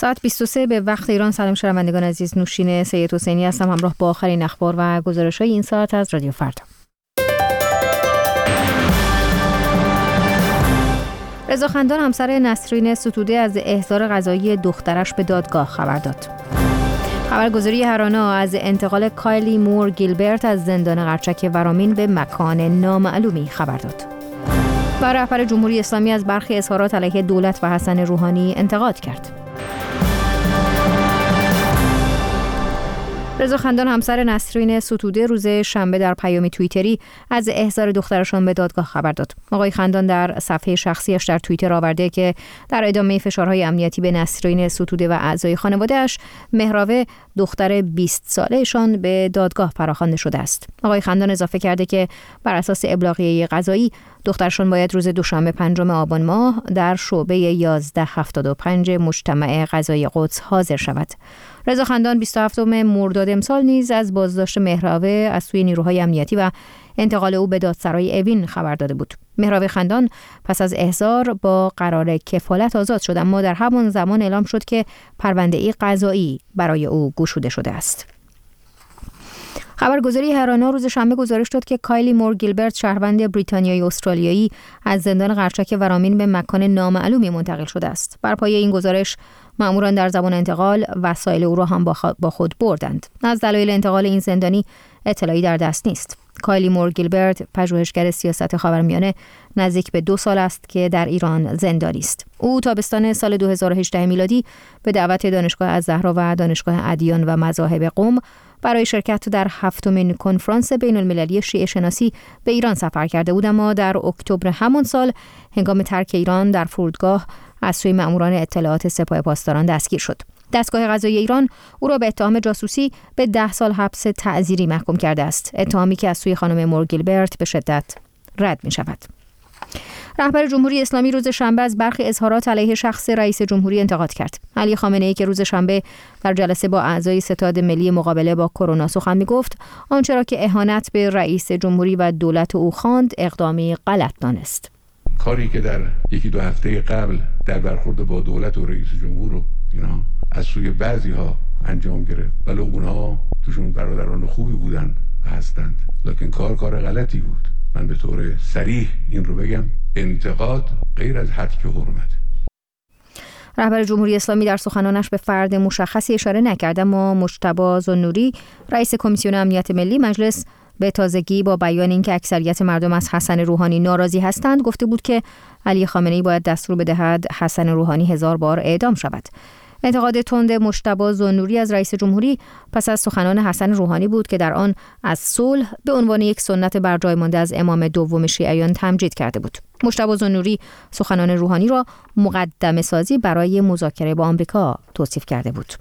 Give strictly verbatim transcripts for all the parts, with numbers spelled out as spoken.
ساعت بیست و سه به وقت ایران. سلام شنوندگان عزیز، نوشین سید حسینی هستم همراه با آخرین اخبار و گزارش‌های این ساعت از رادیو فردا. رضا خندان همسر نسرین ستوده از احضار قضایی دخترش به دادگاه خبر داد. خبرگزاری هرانا از انتقال کایلی مور گیلبرت از زندان قرچک ورامین به مکان نامعلومی خبر داد. و رهبر جمهوری اسلامی از برخی اظهارات علیه دولت و حسن روحانی انتقاد کرد. رضا خندان همسر نسرین ستوده روز شنبه در پیامی توییتری از احضار دخترشان به دادگاه خبر داد. آقای خندان در صفحه شخصیش در توییتر آورده که در ادامه فشارهای امنیتی به نسرین ستوده و اعضای خانواده‌اش، مهراوه دختر بیست ساله‌شان به دادگاه فراخوانده شده است. آقای خندان اضافه کرده که بر اساس ابلاغیه قضایی دخترشان باید روز دوشنبه پنجم آبان ماه در شعبه یازده هفتاد و پنج مجتمع قضایی قدس حاضر شود. رضا خندان بیست و هفتم مرداد امسال نیز از بازداشت مهراوه از سوی نیروهای امنیتی و انتقال او به دادسرای اوین خبر داده بود. مهراوه خندان پس از احضار با قرار کفالت آزاد شد، اما در همان زمان اعلام شد که پرونده‌ای قضایی برای او گشوده شده است. خبرگزاری هرانا روز شنبه گزارش داد که کایلی مور گیلبرت، شهروند بریتانیایی استرالیایی، از زندان قرچک ورامین به مکان نامعلومی منتقل شده است. بر پایه این گزارش مأموران در زمان انتقال وسایل او را هم با خود بردند. از دلایل انتقال این زندانی اطلاعی در دست نیست. کایلی مور گیلبرت پژوهشگر سیاست خاورمیانه نزدیک به دو سال است که در ایران زندانی است. او تابستان سال دو هزار و هجده میلادی به دعوت دانشگاه الزهرا و دانشگاه ادیان و مذاهب قم برای شرکت در هفتمین کنفرانس بین المللی شیعه شناسی به ایران سفر کرده بود، اما در اکتبر همان سال هنگام ترک ایران در فرودگاه از سوی مأموران اطلاعات سپاه پاسداران دستگیر شد. دستگاه قضایی ایران او را به اتهام جاسوسی به ده سال حبس تعزیری محکوم کرده است، اتهامی که از سوی خانم مور گیلبرت به شدت رد می شود. رهبر جمهوری اسلامی روز شنبه از برخی اظهارات علیه شخص رئیس جمهوری انتقاد کرد. علی خامنه‌ای که روز شنبه در جلسه با اعضای ستاد ملی مقابله با کرونا سخن می‌گفت، آنچه را که اهانت به رئیس جمهوری و دولت او خواند اقدامی غلط دانست. کاری که در یکی دو هفته قبل در برخورد با دولت و رئیس جمهور و اینا از سوی بعضی‌ها انجام گرفت، ولی اونها توشون برادران خوبی بودن و هستند، لکن کار کار غلطی بود. من به طور صریح این رو بگم، انتقاد غیر از حد که حرمت. رهبر جمهوری اسلامی در سخنانش به فرد مشخصی اشاره نکرد، اما مجتبی ذوالنوری، رئیس کمیسیون امنیت ملی مجلس، به تازگی با بیان اینکه اکثریت مردم از حسن روحانی ناراضی هستند گفته بود که علی خامنه‌ای باید دستور بدهد حسن روحانی هزار بار اعدام شود. انتقاد تند مجتبی ذوالنوری از رئیس جمهوری پس از سخنان حسن روحانی بود که در آن از صلح به عنوان یک سنت بر جای مانده از امام دوم شیعیان تمجید کرده بود. مجتبی ذوالنوری سخنان روحانی را مقدمه سازی برای مذاکره با آمریکا توصیف کرده بود.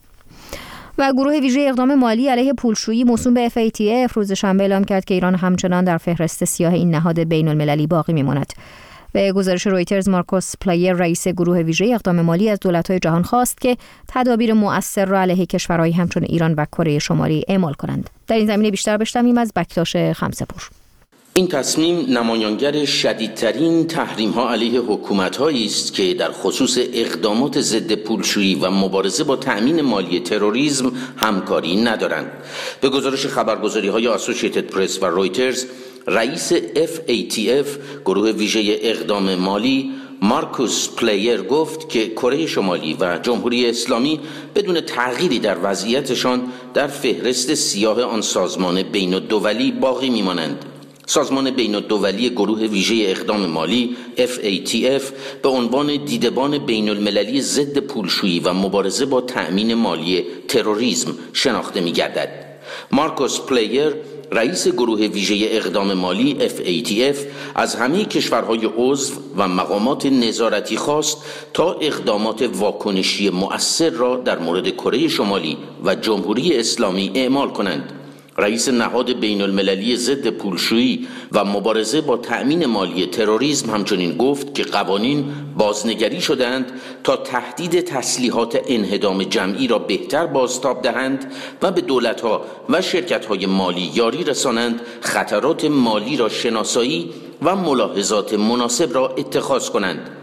و گروه ویژه اقدام مالی علیه پولشویی موسوم به اف ای تی اف روز شنبه اعلام کرد که ایران همچنان در فهرست سیاه این نهاد بین المللی باقی میماند. به گزارش رویترز، مارکوس پلایر، رئیس گروه ویژه اقدام مالی، از دولت‌های جهان خواست که تدابیر مؤثر را علیه کشورهای همچون ایران و کره شمالی اعمال کنند. در این زمینه بیشتر بشنویم از بکتاش خمسه‌پور. این تصمیم نمایانگر شدیدترین تحریم‌ها علیه حکومت‌هایی است که در خصوص اقدامات ضد پولشویی و مبارزه با تأمین مالی تروریسم همکاری ندارند. به گزارش خبرگزاری‌های اسوسییتد پرس و رویترز، رئیس اف ای تی اف، گروه ویژه اقدام مالی، مارکوس پلایر گفت که کره شمالی و جمهوری اسلامی بدون تغییری در وضعیتشان در فهرست سیاه آن سازمان بین‌الدولی باقی می‌مانند. سازمان بین‌الدولی گروه ویژه اقدام مالی اف ای تی اف به عنوان دیدبان بین‌المللی ضد پولشویی و مبارزه با تأمین مالی تروریسم شناخته می‌گردد. مارکوس پلایر، رئیس گروه ویژه اقدام مالی اف ای تی اف، از همه کشورهای عضو و مقامات نظارتی خواست تا اقدامات واکنشی مؤثر را در مورد کره شمالی و جمهوری اسلامی اعمال کنند. رئیس نهاد بین المللی ضد پولشویی و مبارزه با تأمین مالی تروریسم همچنین گفت که قوانین بازنگری شدند تا تهدید تسلیحات انهدام جمعی را بهتر بازتاب دهند و به دولت‌ها و شرکت‌های مالی یاری رسانند خطرات مالی را شناسایی و ملاحظات مناسب را اتخاذ کنند.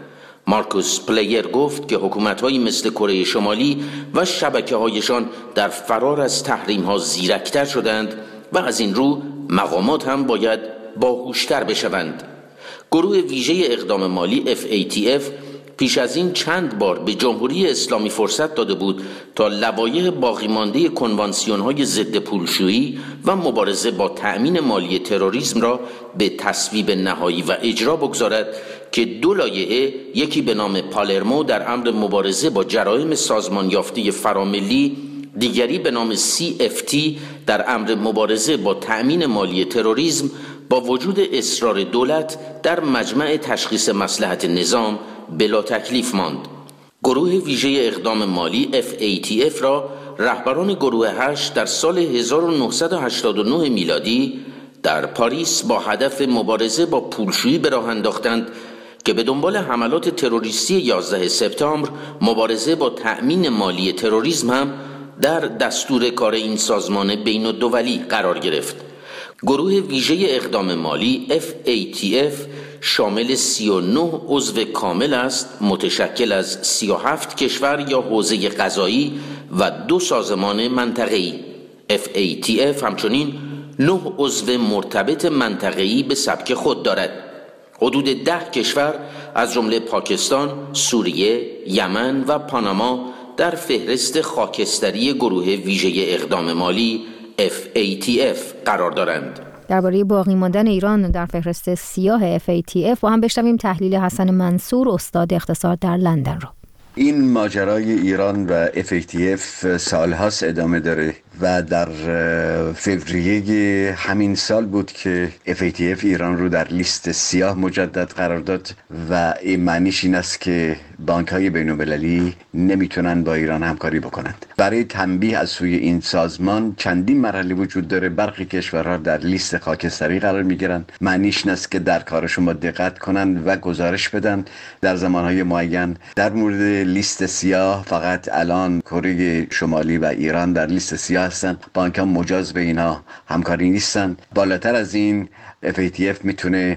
مارکوس پلیر گفت که حکومت‌هایی مثل کره شمالی و شبکه‌هایشان در فرار از تحریم‌ها زیرکتر شدند و از این رو مقامات هم باید باهوشتر بشوند. گروه ویژه اقدام مالی اف ای تی اف پیش از این چند بار به جمهوری اسلامی فرصت داده بود تا لوایح باقی مانده کنوانسیون‌های ضد پولشویی و مبارزه با تأمین مالی تروریسم را به تصویب نهایی و اجرا بگذارد که دو لایحه، یکی به نام پالرمو در امر مبارزه با جرایم سازمان یافته فراملی، دیگری به نام سی اف تی در امر مبارزه با تأمین مالی تروریسم، با وجود اصرار دولت در مجمع تشخیص مصلحت نظام بلا تکلیف ماند. گروه ویژه اقدام مالی اف ای تی اف را رهبران گروه هشت در سال هزار و نهصد و هشتاد و نه میلادی در پاریس با هدف مبارزه با پولشویی به راه انداختند که به دنبال حملات تروریستی یازده سپتامبر مبارزه با تأمین مالی تروریسم هم در دستور کار این سازمان بین الدولی قرار گرفت. گروه ویژه اقدام مالی اف ای تی اف شامل سی و نه عضو کامل است، متشکل از سی و هفت کشور یا حوزه قضایی و دو سازمان منطقه‌ای. اف ای تی اف همچنین نه عضو مرتبط منطقه‌ای به سبک خود دارد. حدود ده کشور از جمله پاکستان، سوریه، یمن و پاناما در فهرست خاکستری گروه ویژه اقدام مالی اف ای تی اف قرار دارند. درباره باقی ماندن ایران در فهرست سیاه اف ای تی اف با هم بشنویم تحلیل حسن منصور، استاد اقتصاد در لندن رو. این ماجرای ایران و اف ای تی اف سالهاست ادامه داره و در فوریه همین سال بود که اف ای تی اف ایران رو در لیست سیاه مجدد قرار داد و این معنیش این است که بانک‌های بین‌المللی نمیتونن با ایران همکاری بکنند. برای تنبیه از سوی این سازمان چندین مرحله وجود داره. برخی کشورها در لیست خاکستری قرار میگیرن. معنیش این است که در کارشون با دقت کنن و گزارش بدن در زمانهای معین. در مورد لیست سیاه فقط الان کره شمالی و ایران در لیست سیاه هستن. بانک‌ها مجاز به اینا همکاری نیستن. بالاتر از این اف ای تی اف میتونه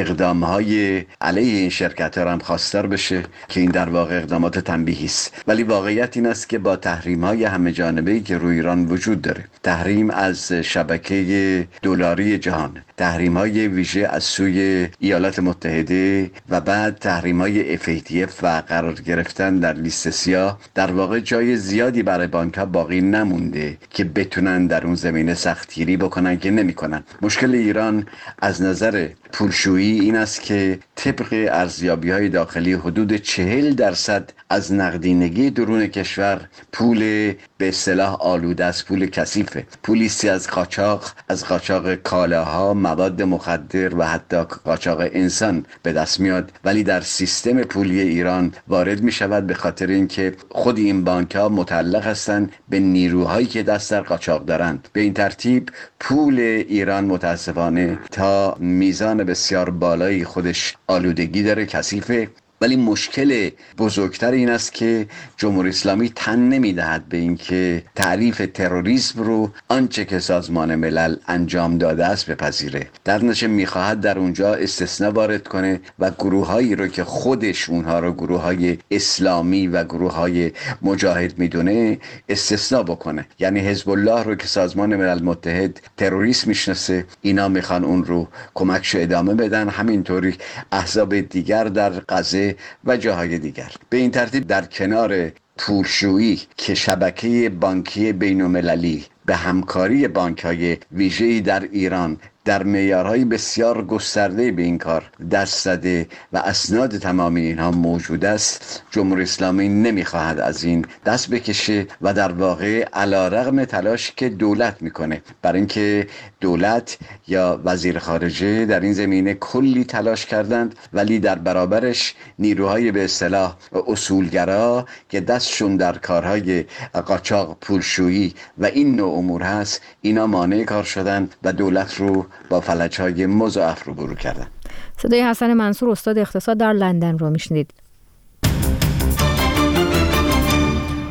اقدامهای علیه این شرکت‌ها هم خواستار بشه که این در واقع اقدامات تنبیهی است. ولی واقعیت این است که با تحریم‌های همه جانبه‌ای که روی ایران وجود داره، تحریم از شبکه دلاری جهان، تحریم‌های ویژه از سوی ایالات متحده و بعد تحریم‌های اف ای تی اف و قرار گرفتن در لیست سیاه، در واقع جای زیادی برای بانک‌ها باقی نمونده که بتونن در اون زمینه سختگیری بکنن که نمی‌کنن. مشکل ایران از نظر پولشویی این است که طبق ارزیابی‌های داخلی حدود چهل درصد از نقدینگی درون کشور پول به اصطلاح آلوده است، پول کثیفه، پولیستی از قاچاق، از قاچاق کالاها، مواد مخدر و حتی قاچاق انسان به دست میاد، ولی در سیستم پولی ایران وارد می شود به خاطر اینکه خود این بانک‌ها متعلق هستند به نیروهایی که دست در قاچاق دارند. به این ترتیب پول ایران متاسفانه تا میزان بسیار بالایی خودش آلودگی داره، کثیفه. ولی مشکل بزرگتر این است که جمهوری اسلامی تن نمیدهد به اینکه تعریف تروریسم رو آنچه که سازمان ملل انجام داده است بپذیره. در نتیجه میخواهد در اونجا استثناء وارد کنه و گروهایی رو که خودش اونها رو گروههای اسلامی و گروههای مجاهد میدونه استثناء بکنه. یعنی حزب الله رو که سازمان ملل متحد تروریسم میشناسه، اینا میخوان اون رو کمکش ادامه بدن. همینطوری احزاب دیگر در غزه و جاهای دیگر. به این ترتیب در کنار پولشویی که شبکه بانکی بین‌المللی به همکاری بانک‌های ویژه‌ای در ایران در معیارهای بسیار گسترده به این کار دست زده و اسناد تمامی اینها موجود است، جمهوری اسلامی نمیخواهد از این دست بکشه و در واقع علیرغم تلاش که دولت میکنه، برای اینکه دولت یا وزیر خارجه در این زمینه کلی تلاش کردند، ولی در برابرش نیروهای به اصطلاح اصولگرا که دستشون در کارهای قاچاق، پولشویی و این نوع امور هست، اینا مانع کار شدن و دولت رو با فلج‌های مضاعف رو برو کردن. صدای حسن منصور، استاد اقتصاد در لندن رو میشنید.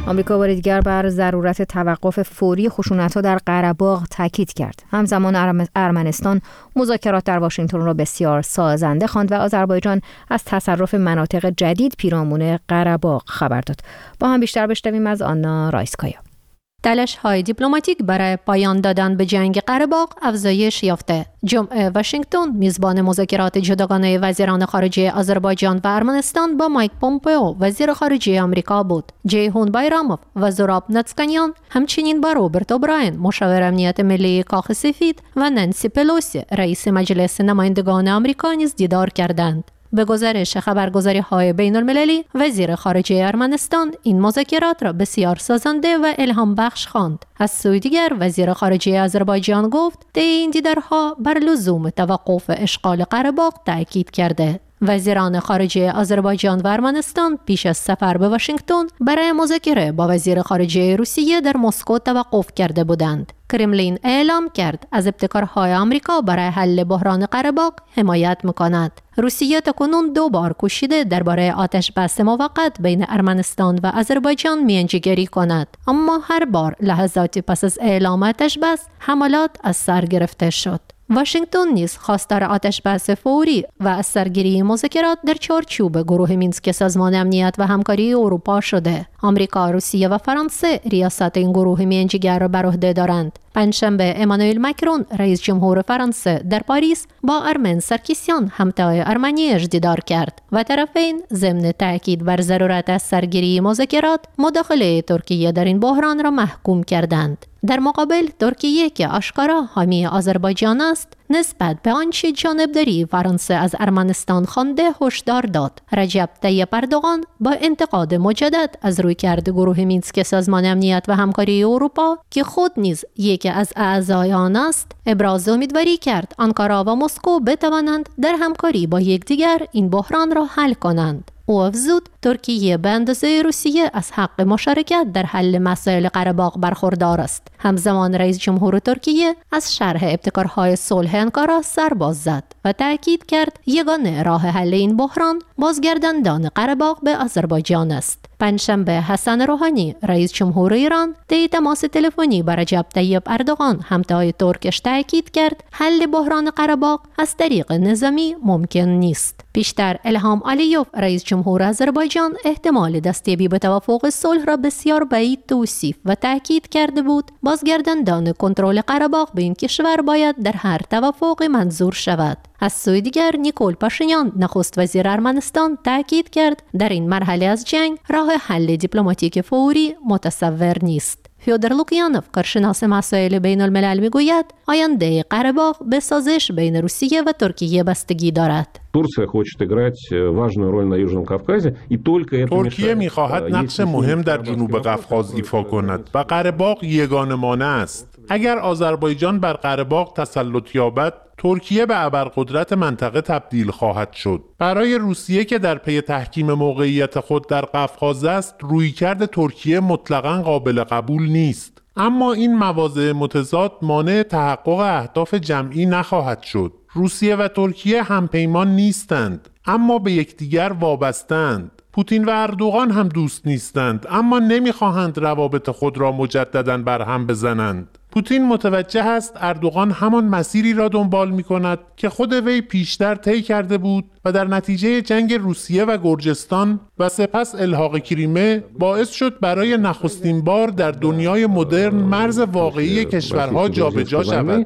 آمریکا بار دیگر بر ضرورت توقف فوری خشونت‌ها در قره باغ تاکید کرد. همزمان ارمنستان مذاکرات در واشنگتن را بسیار سازنده خواند و آذربایجان از تصرف مناطق جدید پیرامون قره باغ خبر داد. با هم بیشتر بشنویم از آنا رایسکایا. تلاش‌های دیپلماتیک برای پایان دادن به جنگ قره باغ افزایش یافته. جمعه واشنگتن میزبان مذاکرات جداگانه وزیران خارجه آذربایجان و ارمنستان با مایک پومپئو وزیر خارجه آمریکا بود. جیهون بایراموف و زوراب ناتسکانیان همچنین با روبرت اوبراین مشاور امنیت ملی کاخ سفید و نانسی پلوسی رئیس مجلس نمایندگان آمریکا نیز دیدار کردند. به گزارش خبرگزاری‌های بین‌المللی، وزیر خارجه ارمنستان این مذاکرات را بسیار سازنده و الهام بخش خواند. از سوی دیگر وزیر خارجه آذربایجان گفت طی این دیدارها بر لزوم توقف اشغال قره باغ تاکید کرده. وزیران خارجه آذربایجان و ارمنستان پیش از سفر به واشنگتن برای مذاکره با وزیر خارجه روسیه در مسکو توقف کرده بودند. کرملین اعلام کرد از ابتکارهای آمریکا برای حل بحران قره باغ حمایت می‌کند. روسیه تاکنون دو بار کوشیده درباره آتش بس موقت بین ارمنستان و آذربایجان میانجیگری کند، اما هر بار لحظاتی پس از اعلام آتش بس حملات از سر گرفته شد. واشنگتن نیز خواستار آتش بس فوری و از سرگیری مذاکرات در چارچوب گروه مینسک سازمان امنیت و همکاری اروپا شده. آمریکا، روسیه و فرانسه ریاست این گروه میانجیگر را بر عهده دارند. پنجشنبه امانوئل مکرون رئیس جمهور فرانسه در پاریس با ارمن سرکیسیان همتای ارمنیش دیدار کرد و طرفین ضمن تاکید بر ضرورت از سرگیری مذاکرات مداخله ترکیه در این بحران را محکوم کردند. در مقابل ترکیه که آشکارا حامی آذربایجان است نسبت به آنچه جانبداری فرانسه از ارمنستان خوانده هشدار داد. رجب طیب اردوغان با انتقاد مجدد از رویکرد گروه مینسک سازمان امنیت و همکاری اروپا که خود نیز یکی از اعضای آن است ابراز امیدواری کرد آنکارا و مسکو بتوانند در همکاری با یکدیگر این بحران را حل کنند. او افزود ترکیه به اندازه روسیه از حق مشارکت در حل مسائل قره باغ برخوردار است. همزمان رئیس جمهور ترکیه از شرح ابتکارهای صلح انکارا سر باز زد و تاکید کرد یگانه راه حل این بحران بازگرداندن قره باغ به آذربایجان است. پنجشنبه حسن روحانی رئیس جمهور ایران طی تماس تلفنی با رجب طیب اردوغان همتای ترکش تاکید کرد حل بحران قره باغ از طریق نظامی ممکن نیست. پیشتر الهام علیوف رئیس جمهور آذربایجان احتمال دستیابی به توافق صلح را بسیار بعید توصیف و تاکید کرده بود بازگرداندن کنترل قره باغ به این کشور باید در هر توافق منظور شود. از سوی دیگر نیکول پاشینیان نخست وزیر ارمنستان تاکید کرد در این مرحله از جنگ راه حل دیپلماتیک فوری متصور نیست. فیودور لوکیانوف کارشناس مسائل بین الملل میگوید آینده قره باغ به سازش بین روسیه و ترکیه بستگی دارد. ترکیه хочет играть важную роль на Южном Кавказе и только это ترکیه می‌خواهد نقش مهم در جنوب قفقاز ایفا کند و قره باغ یگانه مانع است. اگر آذربایجان بر قره باغ تسلط یابد ترکیه به ابرقدرت منطقه تبدیل خواهد شد. برای روسیه که در پی تحکیم موقعیت خود در قفقاز است رویکرد ترکیه مطلقاً قابل قبول نیست. اما این مواضع متضاد مانع تحقق اهداف جمعی نخواهد شد. روسیه و ترکیه همپیمان نیستند اما به یکدیگر وابسته‌اند. پوتین و اردوغان هم دوست نیستند اما نمیخواهند روابط خود را مجدداً برهم بزنند. پوتین متوجه است اردوغان همان مسیری را دنبال می کند که خود وی پیشتر طی کرده بود و در نتیجه جنگ روسیه و گرجستان و سپس الحاق کریمه باعث شد برای نخستین بار در دنیای مدرن مرز واقعی کشورها جابجا شود.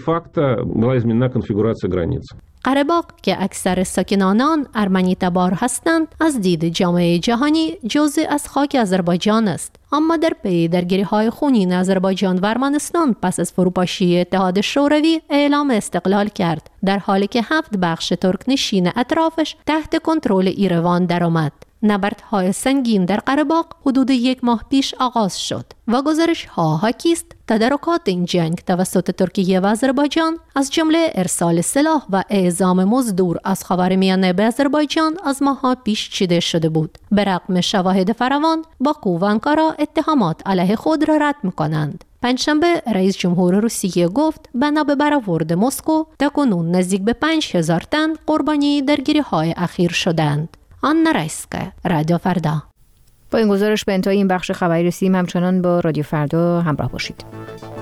قره باغ که اکثر ساکنان آن ارمنی تبار هستند از دید جامعه جهانی جزء از خاک آذربایجان است، اما در پی درگیری‌های خونین آذربایجان و ارمنستان پس از فروپاشی اتحاد شوروی اعلام استقلال کرد، در حالی که هفت بخش ترکنشین اطرافش تحت کنترل ایروان درآمد. نبردهای سنگین در قره باغ حدود یک ماه پیش آغاز شد و گزارش‌ها حاکی است تدارکات این جنگ توسط ترکیه و آذربایجان از جمله ارسال سلاح و اعزام مزدور از خاورمیانه به آذربایجان از ماه‌ها پیش چیده شده بود. به رغم شواهد فراوان، باکو و آنکارا اتهامات علیه خود را رد می‌کنند. پنجشنبه رئیس جمهور روسیه گفت بنا به برآورد مسکو تاکنون نزدیک به پنج هزار تن قربانی درگیری‌های اخیر شدند. آنا رایسکایا، رادیو فردا. با این گزارش به انتهای این بخش خبری رسیدیم. همچنان با رادیو فردا همراه باشید.